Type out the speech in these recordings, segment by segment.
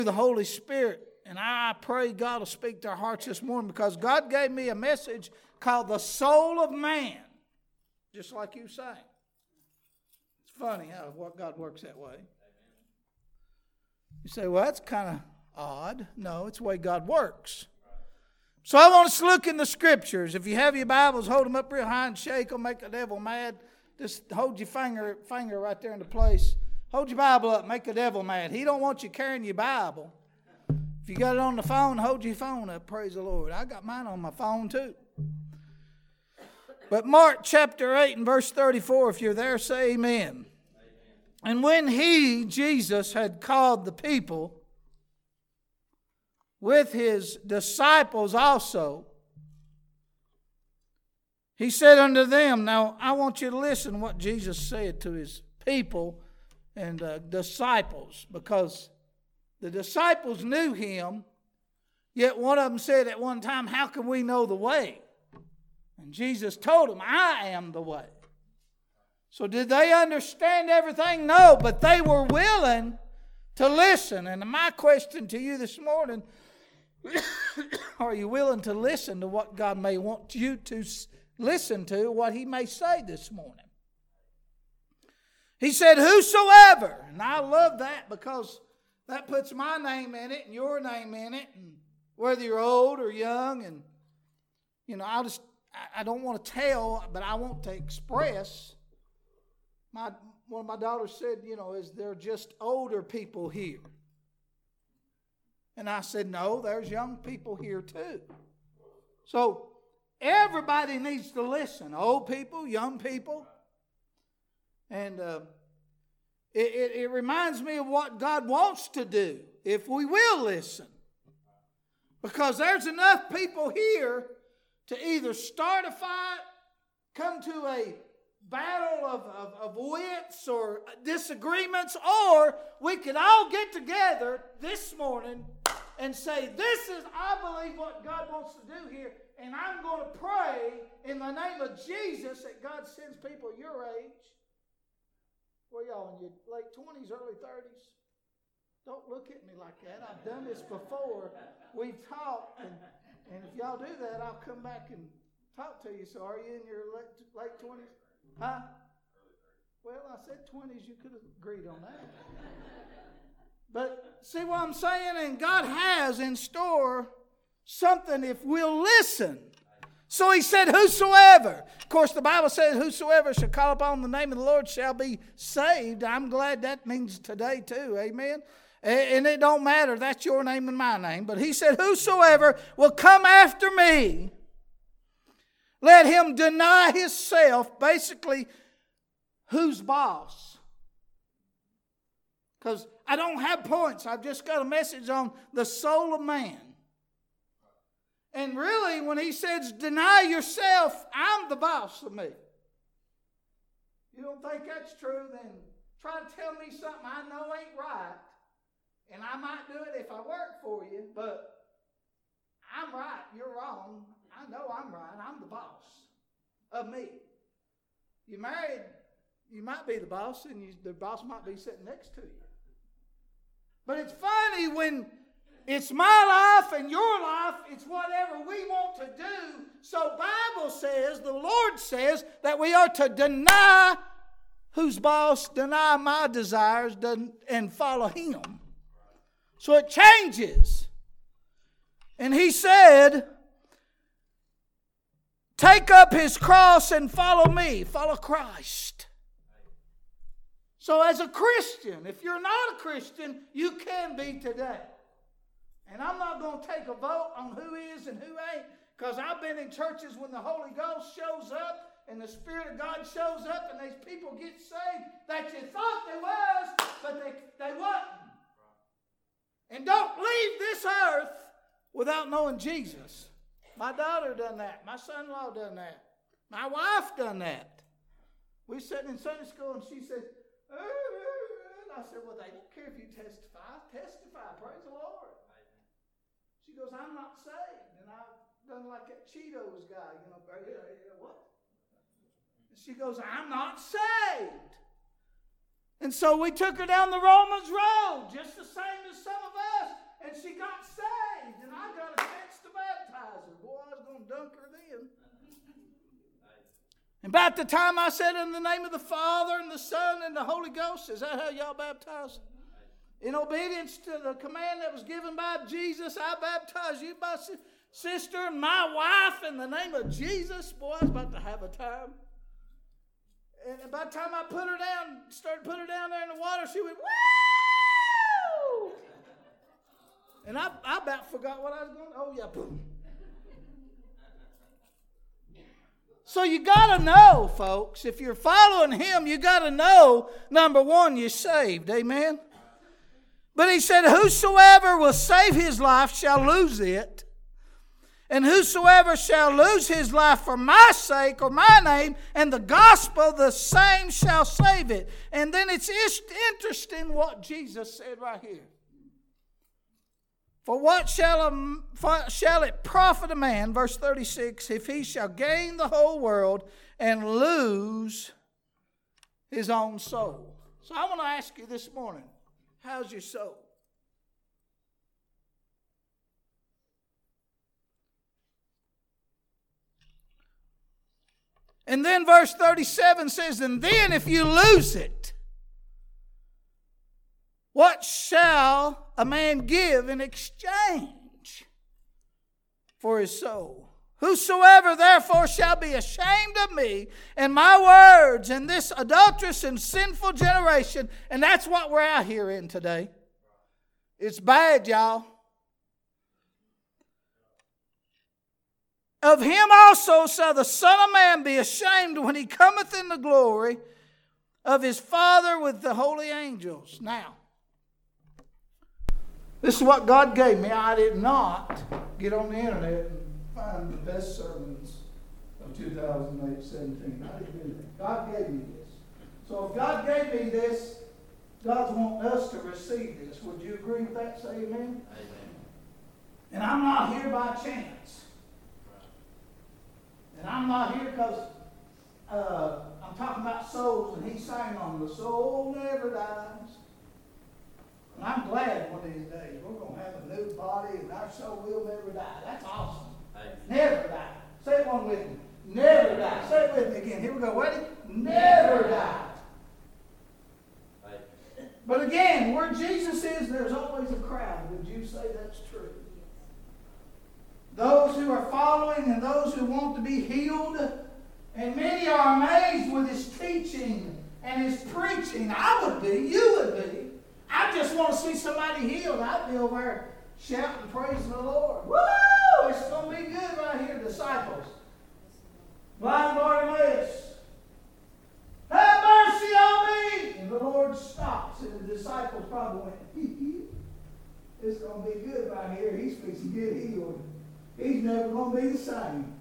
the Holy Spirit. And I pray God will speak to our hearts this morning, because God gave me a message called The Soul of Man. Just like you sang. It's funny how God works that way. You say, well, that's kind of odd. No, it's the way God works. So I want us to look in the Scriptures. If you have your Bibles, hold them up real high and shake them, make the devil mad. Just hold your finger right there in the place. Hold your Bible up, make the devil mad. He don't want you carrying your Bible. If you got it on the phone, hold your phone up. Praise the Lord. I got mine on my phone too. But Mark chapter 8 and verse 34, if you're there, say amen. Amen. And when he, Jesus, had called the people with his disciples also, he said unto them, now I want you to listen to what Jesus said to his people and disciples, because the disciples knew him, yet one of them said at one time, how can we know the way? And Jesus told them, I am the way. So did they understand everything? No, but they were willing to listen. And my question to you this morning, are you willing to listen to what God may want you to listen to, what he may say this morning? He said, whosoever, and I love that, because that puts my name in it and your name in it, and whether you're old or young, and I don't want to tell, but I want to express. One of my daughters said, is there just older people here? And I said, no, there's young people here too. So everybody needs to listen, old people, young people. And it reminds me of what God wants to do if we will listen. Because there's enough people here to either start a fight, come to a battle of wits or disagreements, or we could all get together this morning and say, I believe what God wants to do here, and I'm going to pray in the name of Jesus that God sends people your age. Where y'all, in your late 20s, early 30s? Don't look at me like that. I've done this before. We've talked, and if y'all do that, I'll come back and talk to you. So are you in your late 20s? Huh? Well, I said 20s. You could have agreed on that. But see what I'm saying? And God has in store something if we'll listen. So he said, whosoever. Of course, the Bible says, whosoever shall call upon the name of the Lord shall be saved. I'm glad that means today too. Amen. And it don't matter. That's your name and my name. But he said, whosoever will come after me, let him deny himself. Basically, who's boss? Because I don't have points. I've just got a message on the soul of man. And really, when he says, deny yourself, I'm the boss of me. You don't think that's true? Then try to tell me something I know ain't right. And I might do it if I work for you, but I'm right, you're wrong. I know I'm right. I'm the boss of me. You're married, you might be the boss, and the boss might be sitting next to you. But it's funny when it's my life and your life, it's whatever we want to do. So Bible says, the Lord says, that we are to deny who's boss, deny my desires, and follow him. So it changes. And he said, take up his cross and follow me. Follow Christ. So as a Christian, if you're not a Christian, you can be today. And I'm not going to take a vote on who is and who ain't, because I've been in churches when the Holy Ghost shows up and the Spirit of God shows up and these people get saved that you thought they was, but they wasn't. And don't leave this earth without knowing Jesus. My daughter done that. My son-in-law done that. My wife done that. We sat in Sunday school and she said, and I said, well, they don't care if you testify. Testify. Praise the Lord. She goes, I'm not saved. And I've done like that Cheetos guy, what? And she goes, I'm not saved. And so we took her down the Romans road, just the same as some of us. About the time I said in the name of the Father and the Son and the Holy Ghost, is that how y'all baptize? In obedience to the command that was given by Jesus, I baptize you, my sister and my wife, in the name of Jesus. Boy, I was about to have a time. And by the time I started putting her down there in the water, she went, woo! And I about forgot what I was going to. Oh, yeah, boom. So you got to know, folks, if you're following Him, you got to know, number one, you're saved. Amen? But He said, whosoever will save his life shall lose it. And whosoever shall lose his life for my sake or my name and the gospel, the same shall save it. And then it's interesting what Jesus said right here. For what shall it profit a man, verse 36, if he shall gain the whole world and lose his own soul? So I want to ask you this morning, how's your soul? And then verse 37 says, and then if you lose it, what shall a man give in exchange for his soul? Whosoever therefore shall be ashamed of me and my words in this adulterous and sinful generation, and that's what we're out here in today. It's bad, y'all. Of him also shall the Son of Man be ashamed when he cometh in the glory of his Father with the holy angels. Now, this is what God gave me. I did not get on the internet and find the best sermons of 2017. I didn't do that. God gave me this. So if God gave me this, God's wanting us to receive this. Would you agree with that? Say amen. Amen. And I'm not here by chance. And I'm not here because I'm talking about souls, and he sang on the soul never dies. And I'm glad one of these days we're going to have a new body and our soul will never die. That's awesome. Amen. Never die. Say it one with me. Never die. Say it with me again. Here we go. Ready? Never die. Amen. But again, where Jesus is, there's always a crowd. Would you say that's true? Those who are following and those who want to be healed. And many are amazed with his teaching and his preaching. I would be. You would be. I just want to see somebody healed. I'd be over there shouting, praising the Lord. Woo! It's going to be good right here, disciples. Blind Bartimaeus, have mercy on me! And the Lord stops, and the disciples probably went, it's going to be good right here. He's fixing to get healed. He's never going to be the same.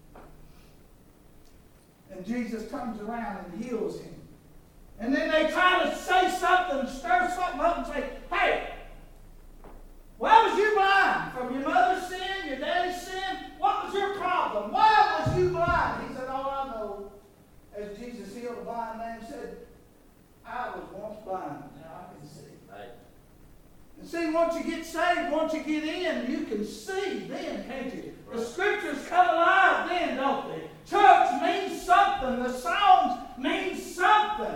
And Jesus comes around and heals him. And then they try to say something, stir something up and say, hey, why was you blind? From your mother's sin, your daddy's sin? What was your problem? Why was you blind? He said, all I know, as Jesus healed a blind man, said, I was once blind, now I can see. Right. And see, once you get saved, once you get in, you can see then, can't you? Right. The scriptures come alive then, don't they? Church means something. The songs mean something.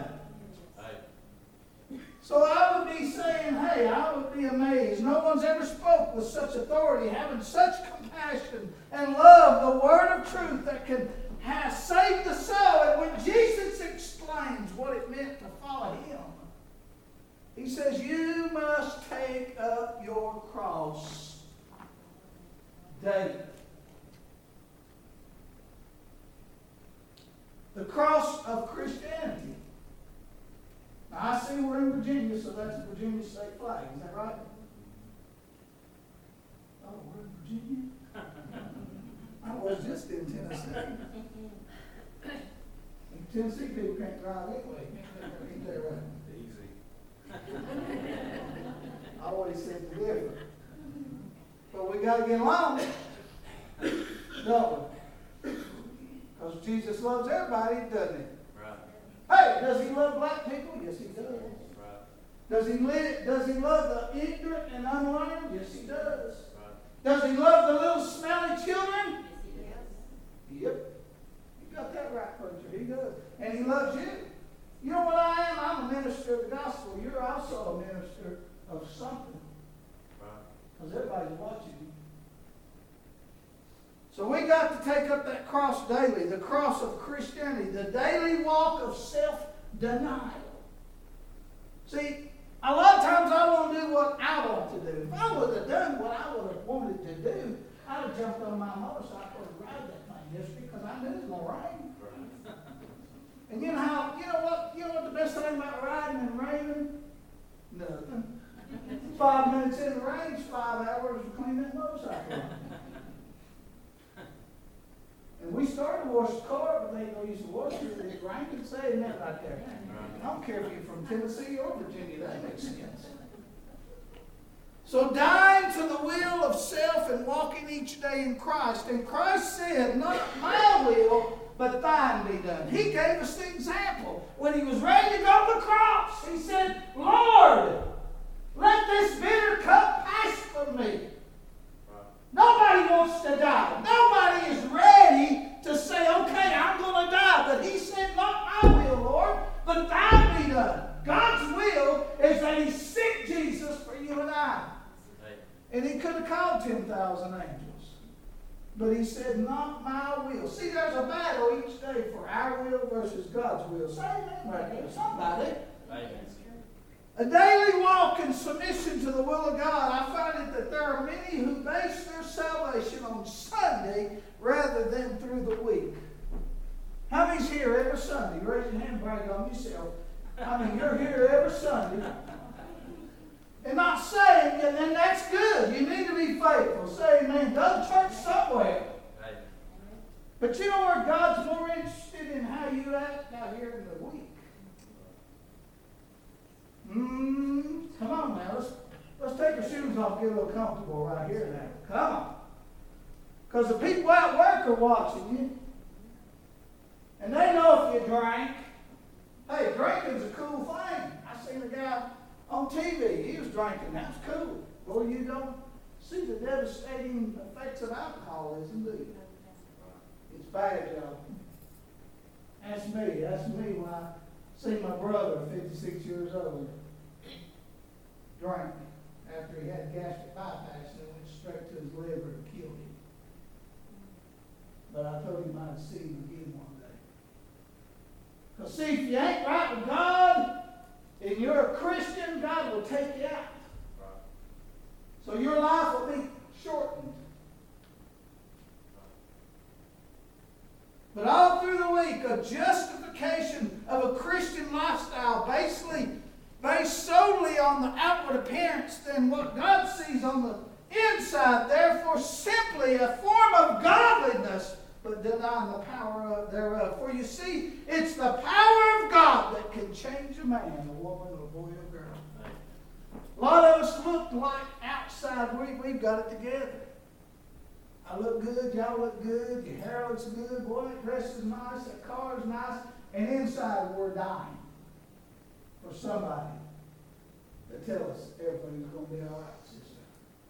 So I would be saying, hey, I would be amazed. No one's ever spoke with such authority, having such compassion and love, the word of truth that can save the soul. And when Jesus explains what it meant to follow him, he says, you must take up your cross daily. The cross of Christianity. Now, I see we're in Virginia, so that's the Virginia state flag. Is that right? Oh, we're in Virginia? I was just in Tennessee. Tennessee people can't drive anyway. Ain't that right? Easy. I always said the different. But we got to get along. Don't we? Because Jesus loves everybody, doesn't he? Hey, does he love black people? Yes, he does. Right. Does he love the ignorant and unlearned? Yes, he does. Right. Does he love the little smelly children? Yes, he does. Yep. You got that right, preacher. He does. loves you. You know what I am? I'm a minister of the gospel. You're also a minister of something. Because everybody's watching you. So we got to take up that cross daily, the cross of Christianity, the daily walk of self-denial. See, a lot of times I want to do what I want to do. If I would have done what I would have wanted to do, I'd have jumped on my motorcycle and ride that thing yesterday because I knew it was going to rain. And you know what the best thing about riding and raining? Nothing. 5 minutes in the rain, it's 5 hours to clean that motorcycle. And we started to wash the car, but they ain't no use to wash it. It's raining, saying that right there. I don't care if you're from Tennessee or Virginia, that makes sense. So dying to the will of self and walking each day in Christ. And Christ said, not my will, but thine be done. He gave us the example. When he was ready to go to the cross, he said, Lord, let this bitter cup pass from me. Nobody wants to die. Nobody is ready to say, okay, I'm going to die. But he said, not my will, Lord, but thine be done. God's will is that he sent Jesus for you and I. And he could have called 10,000 angels. But he said, not my will. See, there's a battle each day for our will versus God's will. Say amen right there. Somebody. A daily walk in submission to the will of God. I find it that there are many who base their salvation on Sunday rather than through the week. How many's here every Sunday? Raise your hand, brag on yourself. I mean, you're here every Sunday. And not saying, and then that's good. You need to be faithful. Say amen. Go to church somewhere. But you know where God's more interested in how you act out here in the week? Come on now. Let's take our shoes off, get a little comfortable right here now. Come on. Because the people at work are watching you. And they know if you drank. Hey, drinking's a cool thing. I seen a guy on TV. He was drinking. That's cool. Boy, you don't see the devastating effects of alcoholism, do you? It's bad, y'all. That's me. That's me when I see my brother, 56 years old, drank after he had gastric bypass and it went straight to his liver and killed him. But I told him I'd see him again one day. Because see, if you ain't right with God and you're a Christian, God will take you out. So your life will be shortened. But all through the week, a justification of a Christian lifestyle based solely on the outward appearance than what God sees on the inside, therefore simply a form of godliness, but denying the power thereof. For you see, it's the power of God that can change a man, a woman, a boy, or a girl. A lot of us look like outside, we've got it together. I look good, y'all look good, your hair looks good, boy, that dress is nice, that car is nice, and inside we're dying for somebody to tell us everything's going to be all right, sister.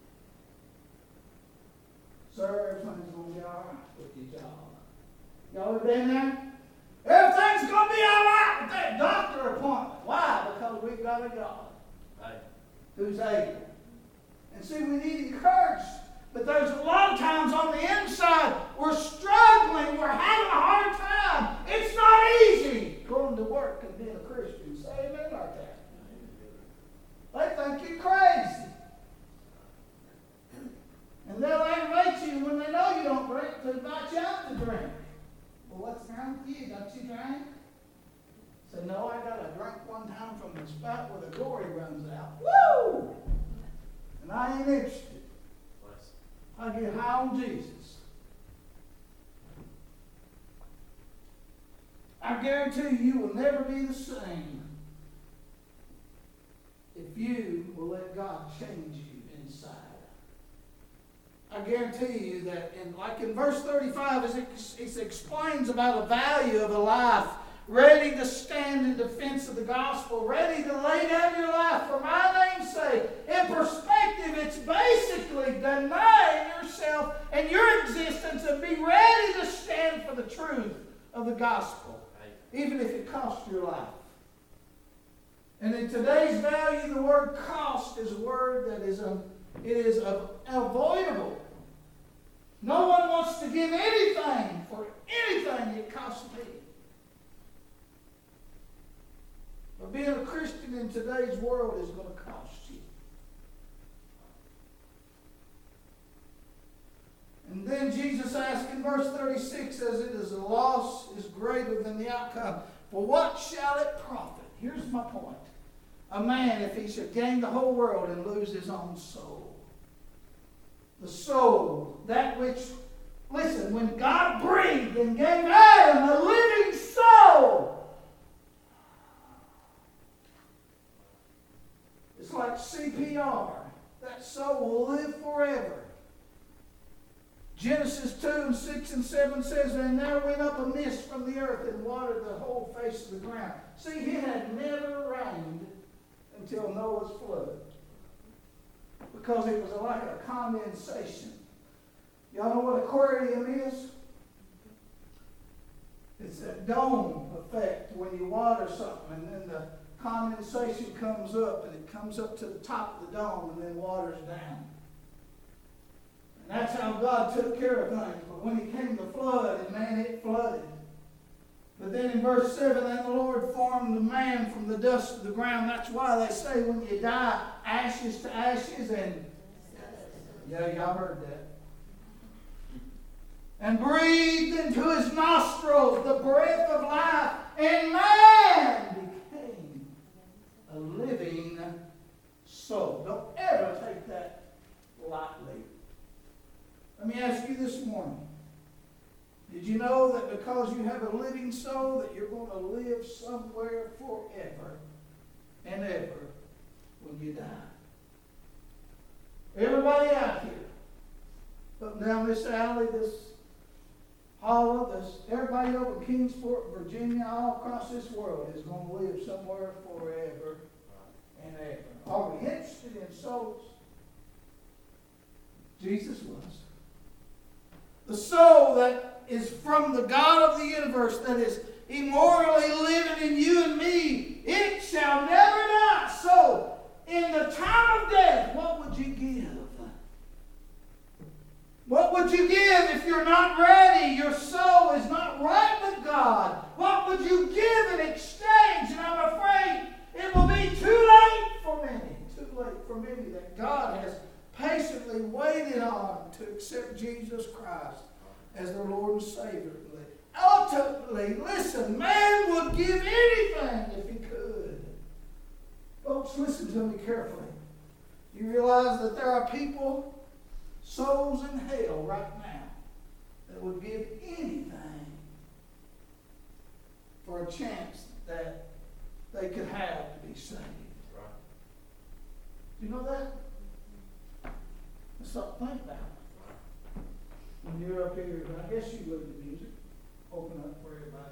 Sir, everything's going to be all right with you, y'all. Y'all ever been there? Everything's going to be all right with that doctor appointment. Why? Because we've got a God who's able. And see, we need encouragement. But there's a lot of times on the inside, we're struggling, we're having a hard time. It's not easy going to work and being a Christian. Say amen like that. They think you're crazy. And they'll aggravate you when they know you don't drink to invite you out to drink. Well, what's wrong with you? Don't you drink? Say, no, I got a drink one time from the spout where the glory runs out. Woo! And I ain't interested. I get high on Jesus. I guarantee you will never be the same if you will let God change you inside. I guarantee you that, in verse 35, as it explains about the value of a life ready to stand in defense of the gospel, ready to lay down your life for my name's sake. In perspective, it's basically denying yourself and your existence and be ready to stand for the truth of the gospel. even if it costs your life. And in today's value, the word cost is a word that is avoidable. No one wants to give anything for anything it costs me. But being a Christian in today's world is going to cost you. And then Jesus asked in verse 36, as it is, the loss is greater than the outcome. For what shall it profit? Here's my point. A man, if he should gain the whole world and lose his own soul. The soul, that which, listen, when God breathed and gave Adam a living soul, it's like CPR. That soul will live forever. Genesis 2:6-7 says, and there went up a mist from the earth and watered the whole face of the ground. See, it had never rained until Noah's flood. Because it was like a condensation. Y'all know what aquarium is? It's a dome effect when you water something and then the condensation comes up and it comes up to the top of the dome and then waters down. And that's how God took care of things. But when it came to flood, and man, it flooded. But then in verse 7, then the Lord formed the man from the dust of the ground. That's why they say when you die, ashes to ashes, and yeah, y'all heard that. And breathed into his nostrils the breath of life, and man became a living soul. Don't ever take that lightly. Let me ask you this morning. Did you know that because you have a living soul that you're going to live somewhere forever and ever when you die? Everybody out here, up down this alley, this hollow, everybody over in Kingsport, Virginia, all across this world is going to live somewhere forever and ever. Are we interested in souls? Jesus was. The soul that is from the God of the universe, that is immortally living in you and me, it shall never die. So, in the time of death, what would you give? What would you give if you're not ready? Your soul is not right with God. What would you give in exchange? And I'm afraid it will be too late for many. Too late for many that God has patiently waited on to accept Jesus Christ as their Lord and Savior. Ultimately, listen, man would give anything if he could. Folks, listen to me carefully. You realize that there are people, souls in hell right now, that would give anything for a chance that they could have to be saved. Right. Do you know that? Let's stop thinking about it. When you're up here, I guess you love the music. Open up for everybody.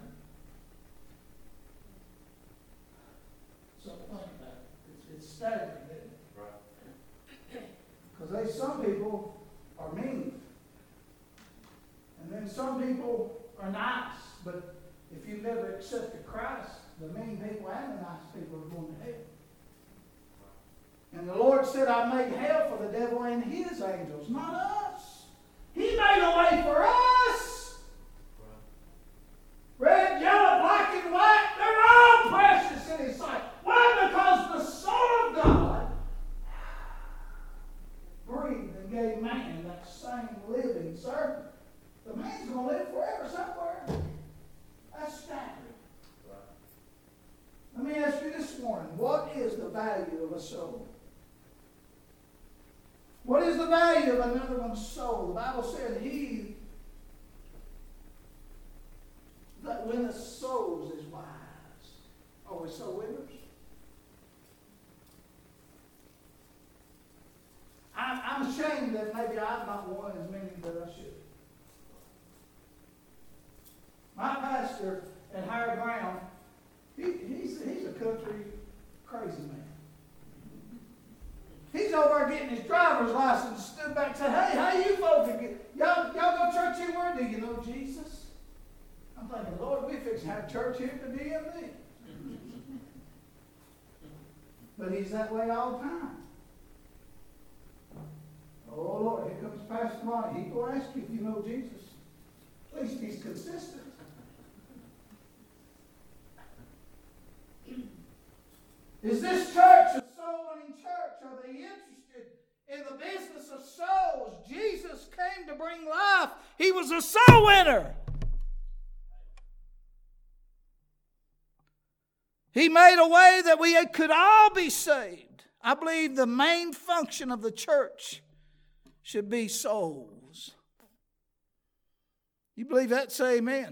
So think about it. It's staggering, isn't it? Right. Because some people are mean. And then some people are nice. But if you never accepted Christ, the mean people and the nice people are going to hell. And the Lord said, I made hell for the devil and his angels, not us. He made a way for us. Red, yellow, black, and white, they're all precious in His sight. Why? Because the Son of God breathed and gave man that same living servant. The man's going to live forever somewhere. That's staggering. Let me ask you this morning, what is the value of a soul? What is the value of another one's soul? The Bible said he that winneth souls is wise. Are we soul winners? I'm ashamed that maybe I've not won as many that I should. My pastor at Higher Ground, he's a country crazy man. He's over getting his driver's license, stood back and said, hey, how you folks get? Y'all go church anywhere? Do you know Jesus? I'm thinking, Lord, we fix to have church here at the DMV. But he's that way all the time. Oh, Lord, here comes Pastor Monty. He's going to ask you if you know Jesus. At least he's consistent. Is this church a soul-winning church? Are they interested in the business of souls? Jesus came to bring life. He was a soul winner. He made a way that we could all be saved. I believe the main function of the church should be souls. You believe that? Say amen.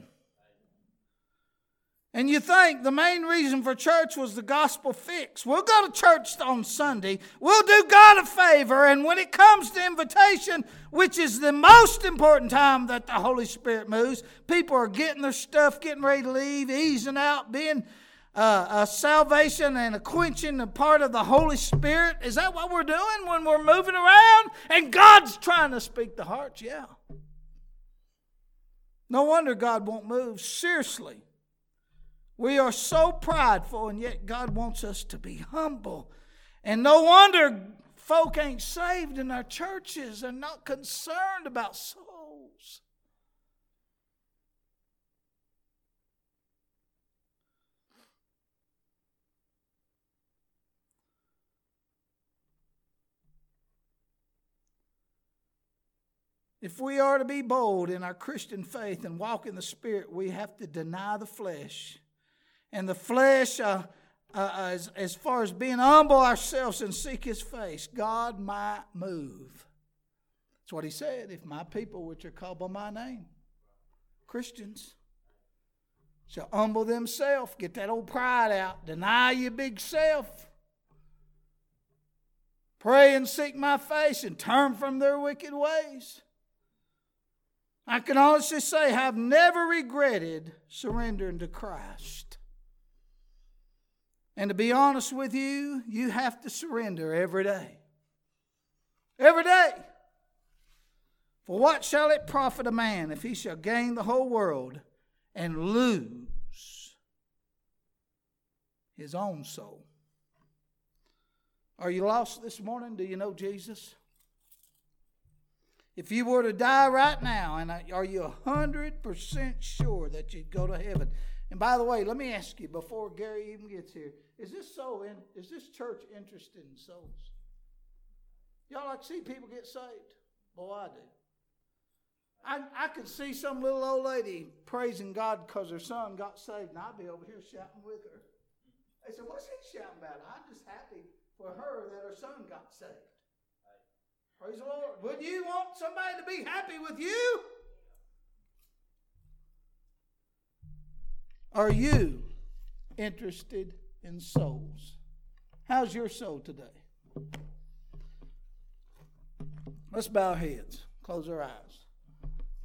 And you think the main reason for church was the gospel fix. We'll go to church on Sunday. We'll do God a favor. And when it comes to invitation, which is the most important time that the Holy Spirit moves, people are getting their stuff, getting ready to leave, easing out, being a salvation and a quenching a part of the Holy Spirit. Is that what we're doing when we're moving around? And God's trying to speak to hearts, yeah. No wonder God won't move. Seriously. We are so prideful, and yet God wants us to be humble. And no wonder folk ain't saved in our churches. They're not concerned about souls. If we are to be bold in our Christian faith and walk in the Spirit, we have to deny the flesh. And the flesh, as far as being humble ourselves and seek His face, God might move. That's what He said. If my people, which are called by my name, Christians, shall humble themselves, get that old pride out, deny your big self, pray and seek my face and turn from their wicked ways. I can honestly say I've never regretted surrendering to Christ. And to be honest with you, you have to surrender every day. Every day. For what shall it profit a man if he shall gain the whole world and lose his own soul? Are you lost this morning? Do you know Jesus? If you were to die right now, and are you 100% sure that you'd go to heaven? And by the way, let me ask you before Gary even gets here, is this church interested in souls? Y'all like to see people get saved? Boy, I do. I could see some little old lady praising God because her son got saved, and I'd be over here shouting with her. They said, what's he shouting about? I'm just happy for her that her son got saved. Praise the Lord. Would you want somebody to be happy with you? Are you interested in souls? How's your soul today? Let's bow our heads. Close our eyes.